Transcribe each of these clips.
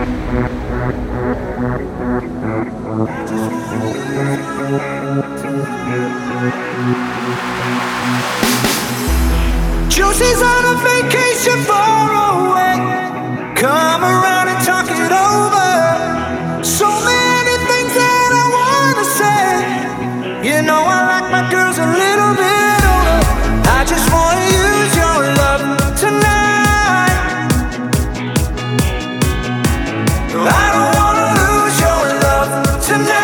Josie's on a vacation far away. Come around and talk it over. So many things that I wanna say. You know I like my girls a little bit older. I just wanna use your love tonight. I don't wanna lose your love tonight.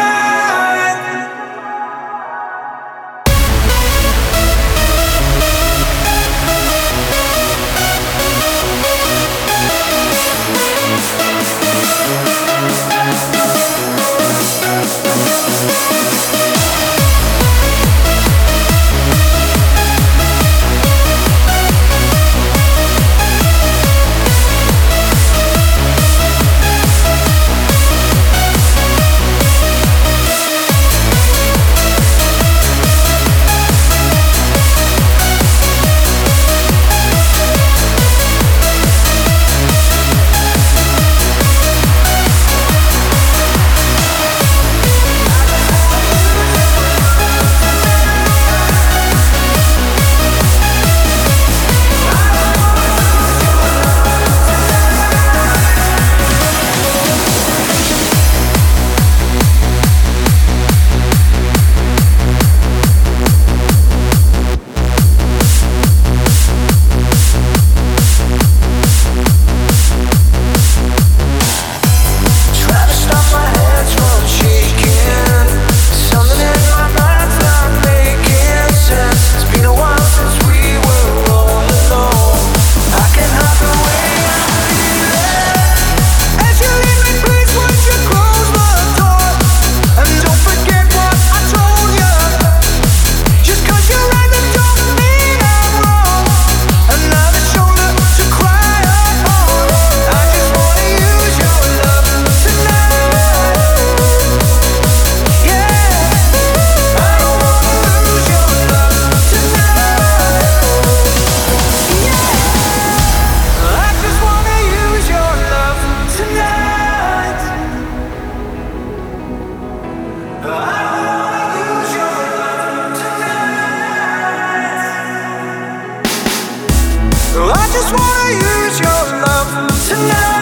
I just wanna use your love tonight.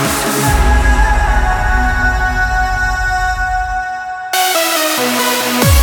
I